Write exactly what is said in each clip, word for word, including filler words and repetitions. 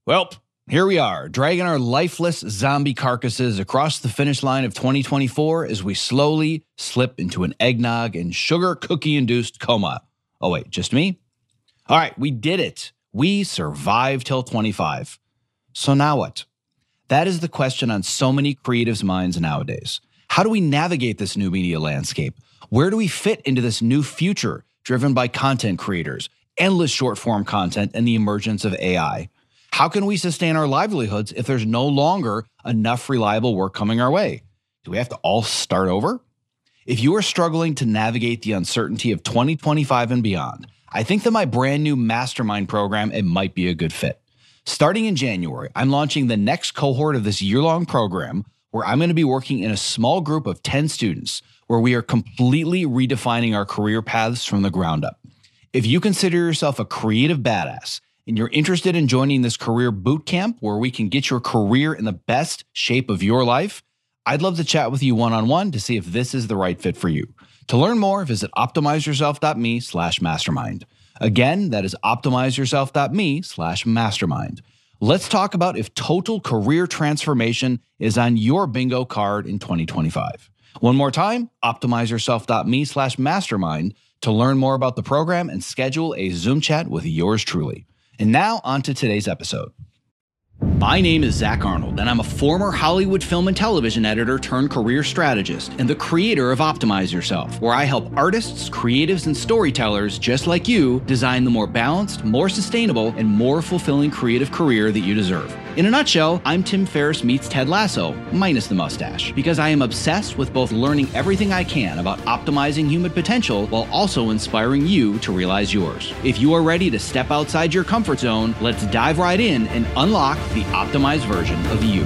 Well, here we are, dragging our lifeless zombie carcasses across the finish line of twenty twenty-four as we slowly slip into an eggnog and sugar cookie-induced coma. Oh wait, just me? All right, we did it. We survived till twenty-five. So now what? That is the question on so many creatives' minds nowadays. How do we navigate this new media landscape? Where do we fit into this new future driven by content creators, endless short-form content, and the emergence of A I? How can we sustain our livelihoods if there's no longer enough reliable work coming our way? Do we have to all start over? If you are struggling to navigate the uncertainty of twenty twenty-five and beyond, I think that my brand new mastermind program, it might be a good fit. Starting in January, I'm launching the next cohort of this year-long program where I'm going to be working in a small group of ten students where we are completely redefining our career paths from the ground up. If you consider yourself a creative badass and you're interested in joining this career boot camp where we can get your career in the best shape of your life, I'd love to chat with you one-on-one to see if this is the right fit for you. To learn more, visit optimizeyourself.me slash mastermind. Again, that is optimizeyourself.me slash mastermind. Let's talk about if total career transformation is on your bingo card in twenty twenty-five. One more time, optimizeyourself.me slash mastermind to learn more about the program and schedule a Zoom chat with yours truly. And now on to today's episode. My name is Zach Arnold, and I'm a former Hollywood film and television editor turned career strategist and the creator of Optimize Yourself, where I help artists, creatives, and storytellers just like you design the more balanced, more sustainable, and more fulfilling creative career that you deserve. In a nutshell, I'm Tim Ferriss meets Ted Lasso, minus the mustache, because I am obsessed with both learning everything I can about optimizing human potential while also inspiring you to realize yours. If you are ready to step outside your comfort zone, let's dive right in and unlock the optimized version of you.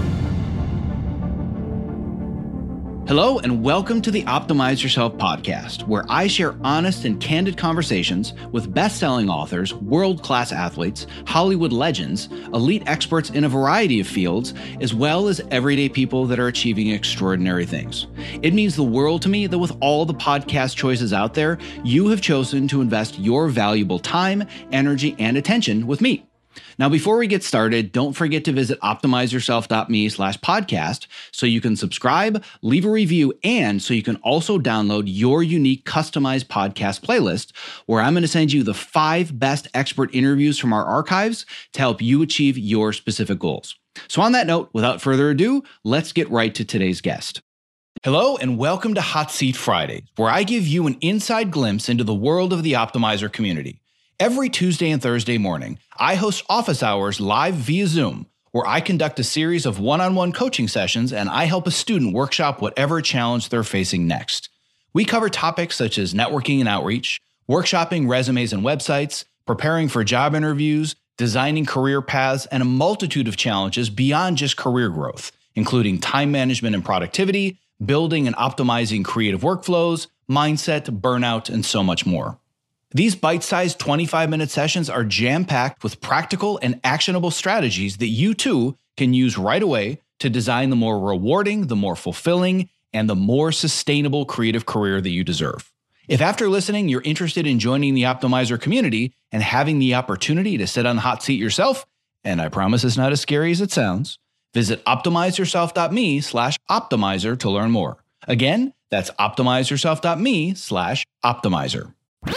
Hello, and welcome to the Optimize Yourself podcast, where I share honest and candid conversations with best-selling authors, world-class athletes, Hollywood legends, elite experts in a variety of fields, as well as everyday people that are achieving extraordinary things. It means the world to me that with all the podcast choices out there, you have chosen to invest your valuable time, energy, and attention with me. Now, before we get started, don't forget to visit optimizeyourself.me slash podcast so you can subscribe, leave a review, and so you can also download your unique customized podcast playlist where I'm going to send you the five best expert interviews from our archives to help you achieve your specific goals. So on that note, without further ado, let's get right to today's guest. Hello, and welcome to Hot Seat Fridays, where I give you an inside glimpse into the world of the Optimizer community. Every Tuesday and Thursday morning, I host office hours live via Zoom, where I conduct a series of one-on-one coaching sessions and I help a student workshop whatever challenge they're facing next. We cover topics such as networking and outreach, workshopping resumes and websites, preparing for job interviews, designing career paths, and a multitude of challenges beyond just career growth, including time management and productivity, building and optimizing creative workflows, mindset, burnout, and so much more. These bite-sized twenty-five minute sessions are jam-packed with practical and actionable strategies that you too can use right away to design the more rewarding, the more fulfilling, and the more sustainable creative career that you deserve. If after listening, you're interested in joining the Optimizer community and having the opportunity to sit on the hot seat yourself, and I promise it's not as scary as it sounds, visit optimizeyourself.me slash optimizer to learn more. Again, that's optimizeyourself.me slash optimizer.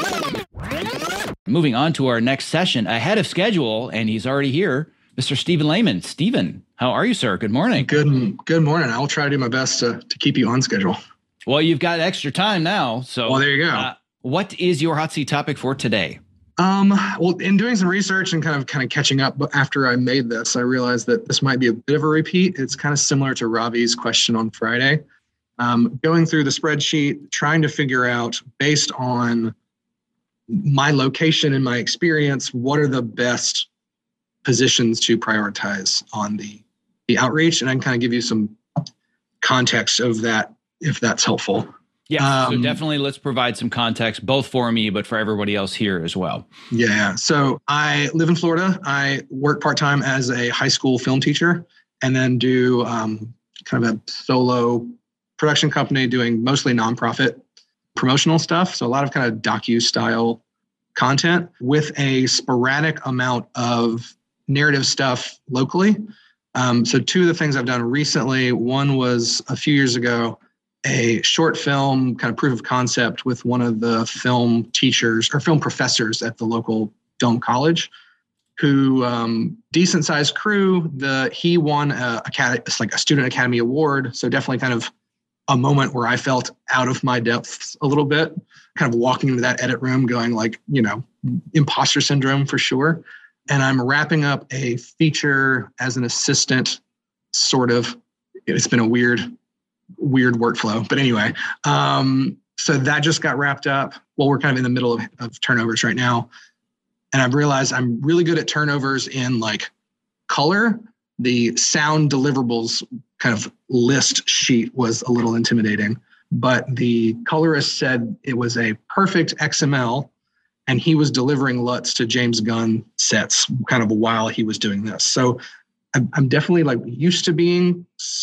Moving on to our next session ahead of schedule, and he's already here, Mister Stephen Lehman. Stephen, how are you, sir? Good morning. Good Good morning. I'll try to do my best to, to keep you on schedule. Well, you've got extra time now. So well, there you go. Uh, what is your hot seat topic for today? Um, well, in doing some research and kind of kind of catching up after I made this, I realized that this might be a bit of a repeat. It's kind of similar to Ravi's question on Friday. Um, going through the spreadsheet, trying to figure out based on my location and my experience, what are the best positions to prioritize on the, the outreach? And I can kind of give you some context of that, if that's helpful. Yeah, um, so definitely let's provide some context, both for me, but for everybody else here as well. Yeah, so I live in Florida. I work part-time as a high school film teacher and then do um, kind of a solo production company doing mostly nonprofit promotional stuff. So a lot of kind of docu style content with a sporadic amount of narrative stuff locally. Um, so two of the things I've done recently, one was a few years ago, a short film kind of proof of concept with one of the film teachers or film professors at the local film college, who um, decent sized crew. The he won a, a like a student academy award, so definitely kind of a moment where I felt out of my depths a little bit, kind of walking into that edit room, going like, you know, imposter syndrome for sure. And I'm wrapping up a feature as an assistant, sort of. It's been a weird. weird workflow. But anyway, um, so that just got wrapped up. Well, we're kind of in the middle of, of turnovers right now. And I've realized I'm really good at turnovers in like color. The sound deliverables kind of list sheet was a little intimidating, but the colorist said it was a perfect X M L, and he was delivering L U Ts to James Gunn sets kind of while he was doing this. So I'm, I'm definitely like used to being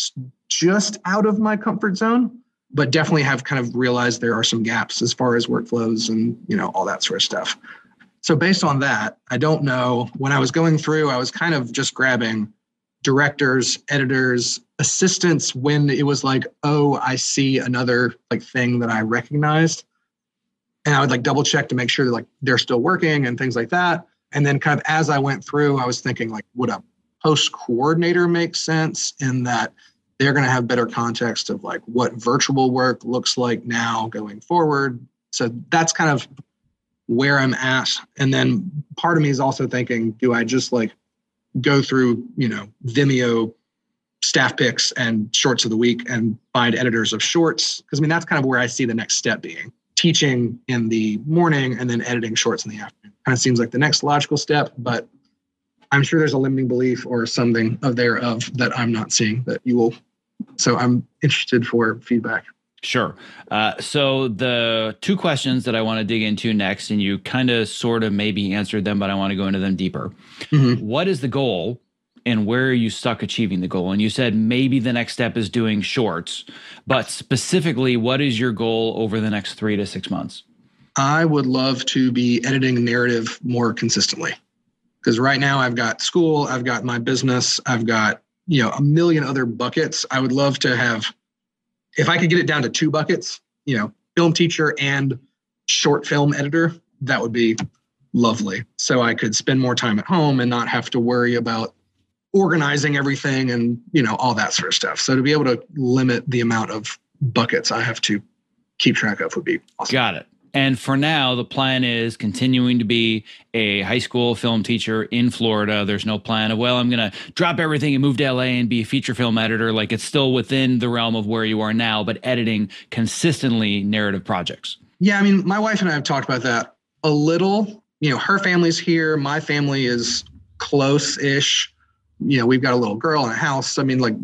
just out of my comfort zone, but definitely have kind of realized there are some gaps as far as workflows and, you know, all that sort of stuff. So based on that, I don't know, when I was going through, I was kind of just grabbing directors, editors, assistants when it was like, oh, I see another like thing that I recognized. And I would like double check to make sure that like they're still working and things like that. And then kind of as I went through, I was thinking like, would a post coordinator make sense in that they're going to have better context of like what virtual work looks like now going forward. So that's kind of where I'm at. And then part of me is also thinking, do I just like go through, you know, Vimeo staff picks and shorts of the week and find editors of shorts? Because I mean, that's kind of where I see the next step being teaching in the morning and then editing shorts in the afternoon. Kind of seems like the next logical step, but I'm sure there's a limiting belief or something of thereof that I'm not seeing that you will. So I'm interested for feedback. Sure. Uh, so the two questions that I want to dig into next, and you kind of sort of maybe answered them, but I want to go into them deeper. Mm-hmm. What is the goal and where are you stuck achieving the goal? And you said maybe the next step is doing shorts, but specifically, what is your goal over the next three to six months? I would love to be editing narrative more consistently. Because right now I've got school, I've got my business, I've got, you know, a million other buckets. I would love to have, if I could get it down to two buckets, you know, film teacher and short film editor, that would be lovely. So I could spend more time at home and not have to worry about organizing everything and, you know, all that sort of stuff. So to be able to limit the amount of buckets I have to keep track of would be awesome. Got it. And for now, the plan is continuing to be a high school film teacher in Florida. There's no plan of, well, I'm going to drop everything and move to L A and be a feature film editor. Like it's still within the realm of where you are now, but editing consistently narrative projects. Yeah, I mean, my wife and I have talked about that a little. You know, her family's here. My family is close-ish. You know, we've got a little girl in a house. I mean, like,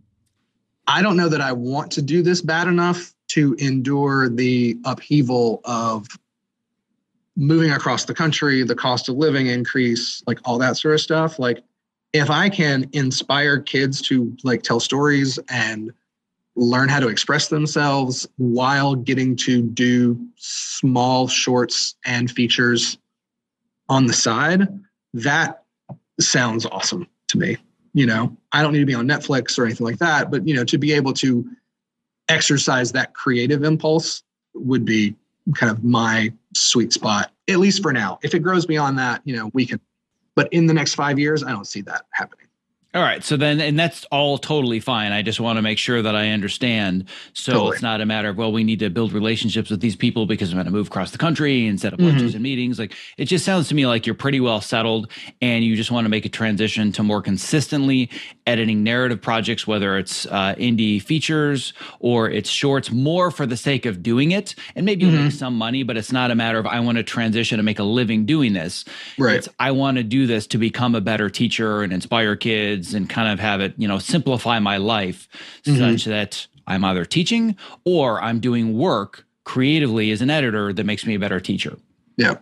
I don't know that I want to do this bad enough to endure the upheaval of moving across the country, the cost of living increase, like all that sort of stuff. Like if I can inspire kids to like tell stories and learn how to express themselves while getting to do small shorts and features on the side, that sounds awesome to me. You know, I don't need to be on Netflix or anything like that, but, you know, to be able to exercise that creative impulse would be kind of my sweet spot, at least for now. If it grows beyond that, you know, we can, but in the next five years, I don't see that happening. All right. So then, and that's all totally fine. I just want to make sure that I understand. So totally. It's not a matter of, well, we need to build relationships with these people because I'm going to move across the country and set up lunches mm-hmm. and meetings. Like it just sounds to me like you're pretty well settled and you just want to make a transition to more consistently editing narrative projects, whether it's uh, indie features or it's shorts, more for the sake of doing it. And maybe you'll mm-hmm. make some money, but it's not a matter of, I want to transition and make a living doing this. Right. It's, I want to do this to become a better teacher and inspire kids and kind of have it, you know, simplify my life mm-hmm. such that I'm either teaching or I'm doing work creatively as an editor that makes me a better teacher. Yeah.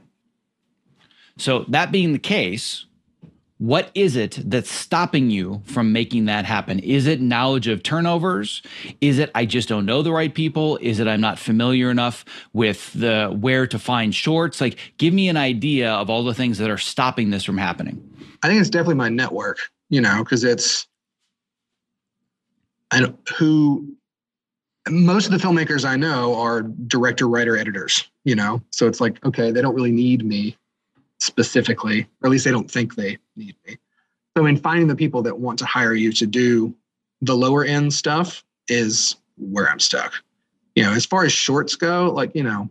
So that being the case, what is it that's stopping you from making that happen? Is it knowledge of turnovers? Is it I just don't know the right people? Is it I'm not familiar enough with the where to find shorts? Like, give me an idea of all the things that are stopping this from happening. I think it's definitely my network, you know, because it's I don't, who most of the filmmakers I know are director, writer, editors, you know, so it's like, okay, they don't really need me specifically, or at least they don't think they need me. So in finding the people that want to hire you to do the lower end stuff is where I'm stuck. You know, as far as shorts go, like, you know,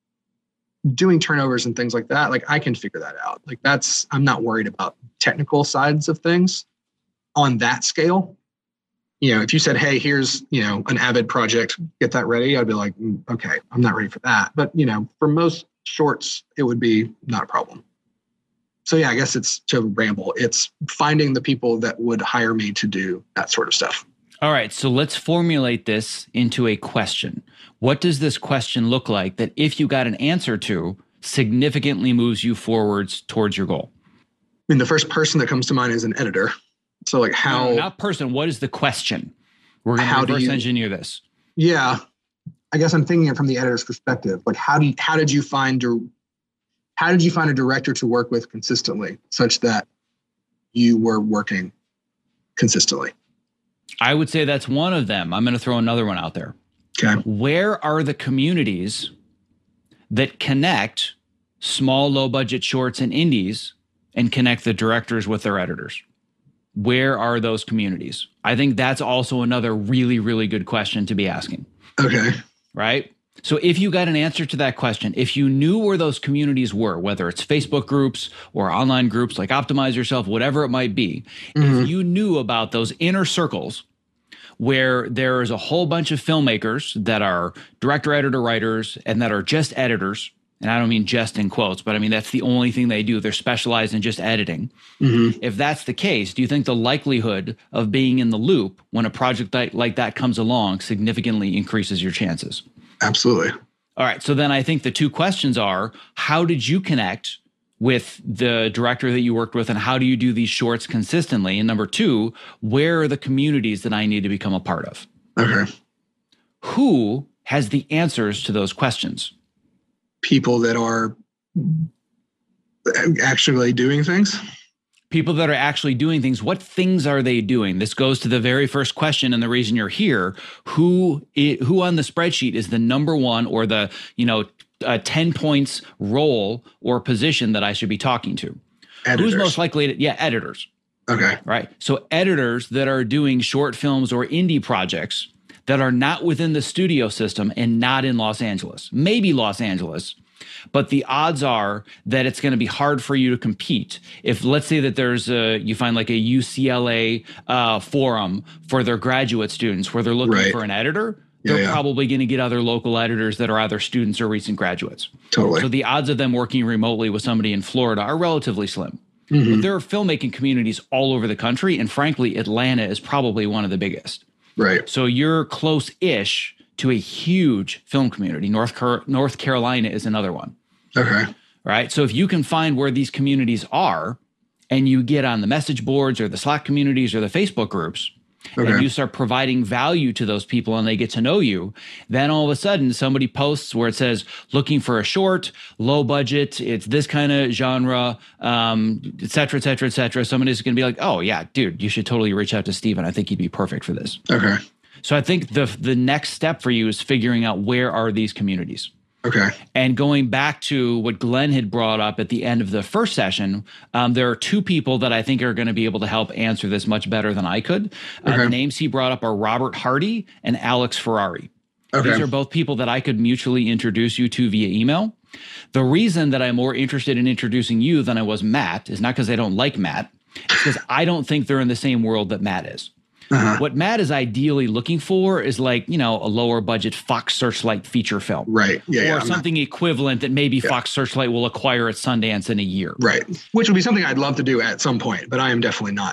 doing turnovers and things like that, like I can figure that out. Like that's, I'm not worried about technical sides of things on that scale. You know, if you said, hey, here's, you know, an Avid project, get that ready, I'd be like, mm, okay, I'm not ready for that. But, you know, for most shorts, it would be not a problem. So yeah, I guess it's to ramble. It's finding the people that would hire me to do that sort of stuff. All right, so let's formulate this into a question. What does this question look like that if you got an answer to, significantly moves you forwards towards your goal? I mean, the first person that comes to mind is an editor. So like how... No, not person, what is the question? We're going to reverse you, engineer this. Yeah, I guess I'm thinking it from the editor's perspective. Like how do you, how did you find how did you find a director to work with consistently such that you were working consistently? I would say that's one of them. I'm going to throw another one out there. Okay. Where are the communities that connect small, low budget shorts and indies and connect the directors with their editors? Where are those communities? I think that's also another really, really good question to be asking. Okay. Right? So if you got an answer to that question, if you knew where those communities were, whether it's Facebook groups or online groups like Optimize Yourself, whatever it might be, mm-hmm. if you knew about those inner circles where there is a whole bunch of filmmakers that are director, editor, writers, and that are just editors, and I don't mean just in quotes, but I mean, that's the only thing they do. They're specialized in just editing. Mm-hmm. If that's the case, do you think the likelihood of being in the loop when a project like that comes along significantly increases your chances? Absolutely. All right. So then I think the two questions are, how did you connect with the director that you worked with, and how do you do these shorts consistently? And number two, where are the communities that I need to become a part of? Okay. Who has the answers to those questions? People that are actually doing things. People that are actually doing things. What things are they doing? This goes to the very first question and the reason you're here. Who, who on the spreadsheet is the number one or the, you know, uh, ten points role or position that I should be talking to? Editors. Who's most likely to, yeah, editors. Okay. Right. So editors that are doing short films or indie projects that are not within the studio system and not in Los Angeles, maybe Los Angeles, but the odds are that it's going to be hard for you to compete. If let's say that there's a, you find like a U C L A uh, forum for their graduate students where they're looking right. for an editor, yeah, they're yeah. probably going to get other local editors that are either students or recent graduates. Totally. So the odds of them working remotely with somebody in Florida are relatively slim. Mm-hmm. But there are filmmaking communities all over the country, and frankly, Atlanta is probably one of the biggest. Right. So you're close-ish to a huge film community. North Car- North Carolina is another one. Okay. Right. So if you can find where these communities are and you get on the message boards or the Slack communities or the Facebook groups, okay. and you start providing value to those people and they get to know you, then all of a sudden somebody posts where it says, looking for a short, low budget, it's this kind of genre, um, et cetera, et cetera, et cetera. Somebody's going to be like, oh yeah, dude, you should totally reach out to Steven. I think he'd be perfect for this. Okay. So I think the the next step for you is figuring out where are these communities. Okay. And going back to what Glenn had brought up at the end of the first session, um, there are two people that I think are going to be able to help answer this much better than I could. Uh, okay. The names he brought up are Robert Hardy and Alex Ferrari. Okay. These are both people that I could mutually introduce you to via email. The reason that I'm more interested in introducing you than I was Matt is not because I don't like Matt. It's because I don't think they're in the same world that Matt is. Uh-huh. What Matt is ideally looking for is like, you know, a lower budget Fox Searchlight feature film. Right. Yeah. Or yeah, something not, equivalent that maybe yeah. Fox Searchlight will acquire at Sundance in a year. Right. Which would be something I'd love to do at some point, but I am definitely not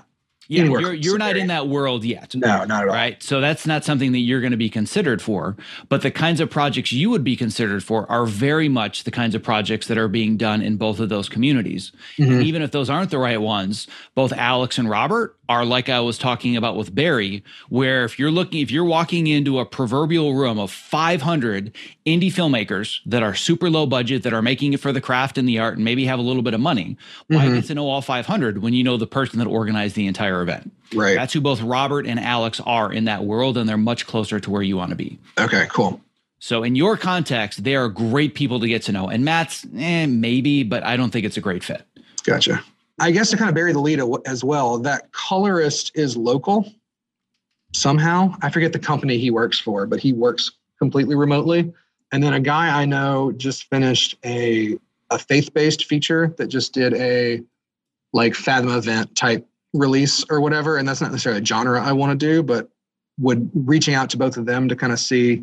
Yeah, anywhere you're close you're to not Barry. in that world yet. No, not at all. Right. So that's not something that you're going to be considered for. But the kinds of projects you would be considered for are very much the kinds of projects that are being done in both of those communities. Mhm. And even if those aren't the right ones, both Alex and Robert are like I was talking about with Barry, where if you're looking, if you're walking into a proverbial room of five hundred indie filmmakers that are super low budget, that are making it for the craft and the art and maybe have a little bit of money, why Mhm. get to know all five hundred when you know the person that organized the entire event? Right. That's who both Robert and Alex are in that world, and they're much closer to where you want to be. Okay, cool. So in your context, they are great people to get to know. And Matt's, eh, maybe, but I don't think it's a great fit. Gotcha. I guess to kind of bury the lead as well, that colorist is local somehow. I forget the company he works for, but he works completely remotely. And then a guy I know just finished a a faith-based feature that just did a like Fathom event type release or whatever. And that's not necessarily a genre I want to do, but would reaching out to both of them to kind of see,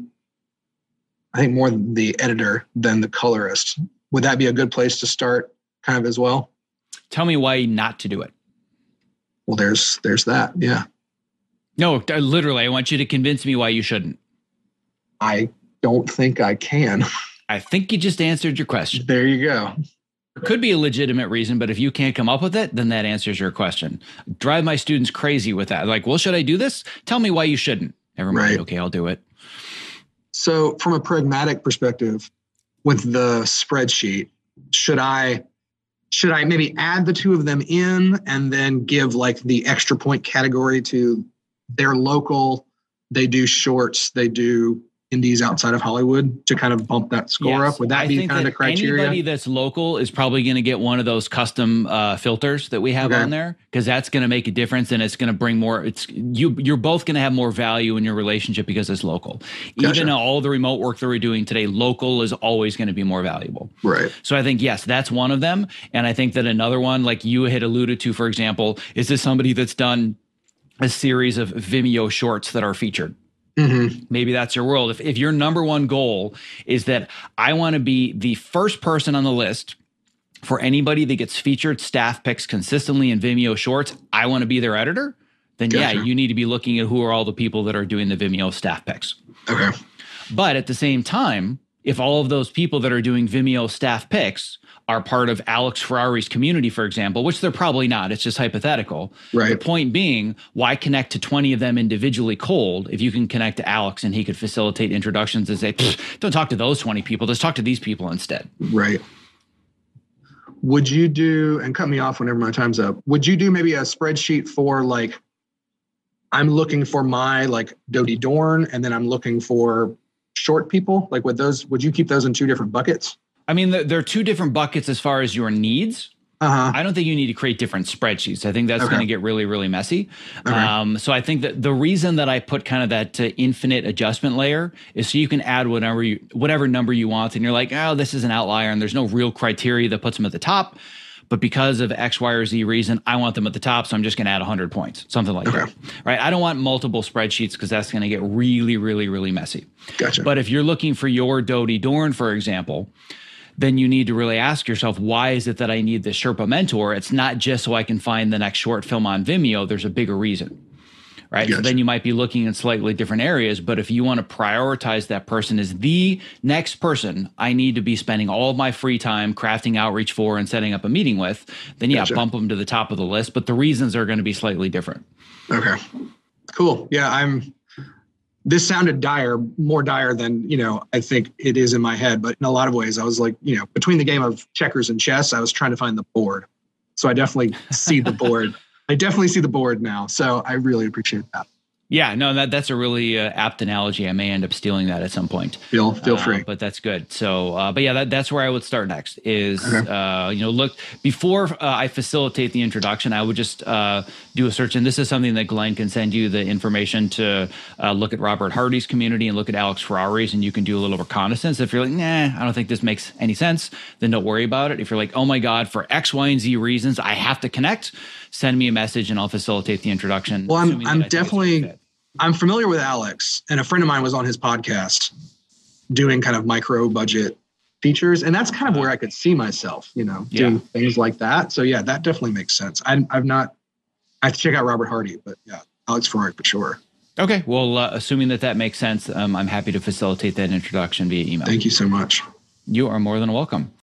I think more the editor than the colorist. Would that be a good place to start kind of as well? Tell me why not to do it. Well, there's there's that. Yeah. No, literally, I want you to convince me why you shouldn't. I don't think I can. I think you just answered your question. There you go. It could be a legitimate reason, but if you can't come up with it, then that answers your question. Drive my students crazy with that. Like, well, should I do this? Tell me why you shouldn't. Never mind. Right. Okay, I'll do it. So from a pragmatic perspective, with the spreadsheet, should I should I maybe add the two of them in and then give like the extra point category to their local, they do shorts, they do indies outside of Hollywood to kind of bump that score Yes. up? Would that I be think kind that of the criteria? Anybody that's local is probably going to get one of those custom uh, filters that we have Okay. on there, because that's going to make a difference, and it's going to bring more. It's you. You're both going to have more value in your relationship because it's local. Gotcha. Even all the remote work that we're doing today, local is always going to be more valuable. Right. So I think, yes, that's one of them. And I think that another one, like you had alluded to, for example, is this somebody that's done a series of Vimeo shorts that are featured? Mm-hmm. Maybe that's your world. If, if your number one goal is that I want to be the first person on the list for anybody that gets featured staff picks consistently in Vimeo shorts, I want to be their editor, then Gotcha. yeah, you need to be looking at who are all the people that are doing the Vimeo staff picks. Okay. But at the same time, if all of those people that are doing Vimeo staff picks are part of Alex Ferrari's community, for example, which they're probably not, it's just hypothetical. Right. The point being, why connect to twenty of them individually cold if you can connect to Alex and he could facilitate introductions and say, don't talk to those twenty people, just talk to these people instead. Right. Would you do, and cut me off whenever my time's up, would you do maybe a spreadsheet for like, I'm looking for my like Dodie Dorn, and then I'm looking for short people? Like with those, would you keep those in two different buckets? I mean, there are two different buckets as far as your needs. Uh-huh. I don't think you need to create different spreadsheets. I think that's Okay. going to get really, really messy. Okay. Um, so I think that the reason that I put kind of that uh, infinite adjustment layer is so you can add whatever you, whatever number you want, and you're like, oh, this is an outlier, and there's no real criteria that puts them at the top. But because of X, Y, or Z reason, I want them at the top, so I'm just going to add one hundred points, something like Okay. that. Right? I don't want multiple spreadsheets because that's going to get really, really, really messy. Gotcha. But if you're looking for your Dodie Dorn, for example, then you need to really ask yourself, why is it that I need this Sherpa mentor? It's not just so I can find the next short film on Vimeo. There's a bigger reason, right? So Gotcha. then you might be looking in slightly different areas. But if you want to prioritize that person as the next person I need to be spending all of my free time crafting outreach for and setting up a meeting with, then yeah, Gotcha. bump them to the top of the list. But the reasons are going to be slightly different. Okay. Cool. Yeah, I'm this sounded dire, more dire than, you know, I think it is in my head. But in a lot of ways, I was like, you know, between the game of checkers and chess, I was trying to find the board. So I definitely see the board. I definitely see the board now. So I really appreciate that. Yeah, no, that that's a really uh, apt analogy. I may end up stealing that at some point. Feel feel Uh, free. but that's good. So, uh, but yeah, that, that's where I would start next. Is Okay. uh, you know, look before uh, I facilitate the introduction, I would just uh, do a search, and this is something that Glenn can send you the information to uh, look at Robert Hardy's community and look at Alex Ferrari's, and you can do a little reconnaissance. If you're like, nah, I don't think this makes any sense, then don't worry about it. If you're like, oh my God, for X, Y, and Z reasons, I have to connect, send me a message, and I'll facilitate the introduction. Well, I'm assuming that I'm I think it's a good definitely fit. I'm familiar with Alex, and a friend of mine was on his podcast doing kind of micro budget features, and that's kind of where I could see myself, you know, Yeah. doing things like that. So yeah, that definitely makes sense. I, I've not, I have to check out Robert Hardy, but yeah, Alex Farag for sure. Okay. Well, uh, assuming that that makes sense, um, I'm happy to facilitate that introduction via email. Thank you so much. You are more than welcome.